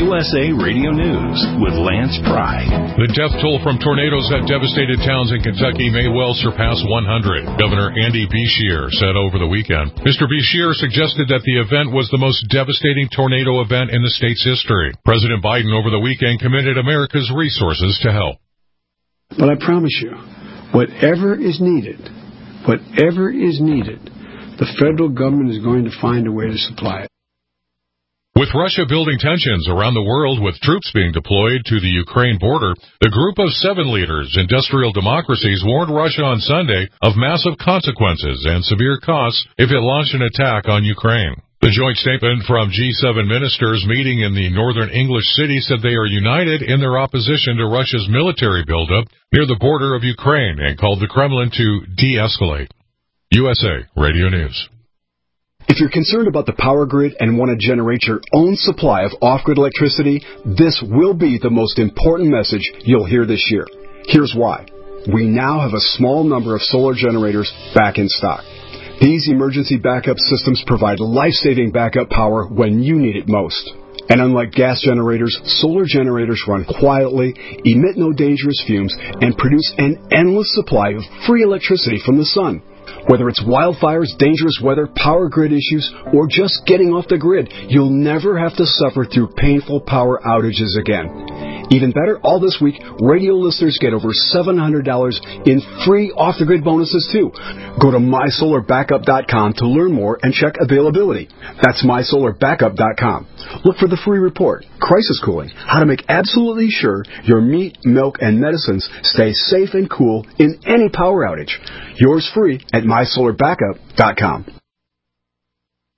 USA Radio News with Lance Pry. The death toll from tornadoes that devastated towns in Kentucky may well surpass 100. Governor Andy Beshear said over the weekend. Mr. Beshear suggested that the event was the most devastating tornado event in the state's history. President Biden over the weekend committed America's resources to help. But I promise you, whatever is needed, the federal government is going to find a way to supply it. With Russia building tensions around the world with troops being deployed to the Ukraine border, the Group of 7 leaders, industrial democracies, warned Russia on Sunday of massive consequences and severe costs if it launched an attack on Ukraine. The joint statement from G7 ministers meeting in the northern English city said they are united in their opposition to Russia's military buildup near the border of Ukraine and called the Kremlin to de-escalate. USA Radio News. If you're concerned about the power grid and want to generate your own supply of off-grid electricity, this will be the most important message you'll hear this year. Here's why. We now have a small number of solar generators back in stock. These emergency backup systems provide life-saving backup power when you need it most. And unlike gas generators, solar generators run quietly, emit no dangerous fumes, and produce an endless supply of free electricity from the sun. Whether it's wildfires, dangerous weather, power grid issues, or just getting off the grid, you'll never have to suffer through painful power outages again. Even better, all this week, radio listeners get over $700 in free off-the-grid bonuses, too. Go to MySolarBackup.com to learn more and check availability. That's MySolarBackup.com. Look for the free report, Crisis Cooling, how to make absolutely sure your meat, milk, and medicines stay safe and cool in any power outage. Yours free at MySolarBackup.com.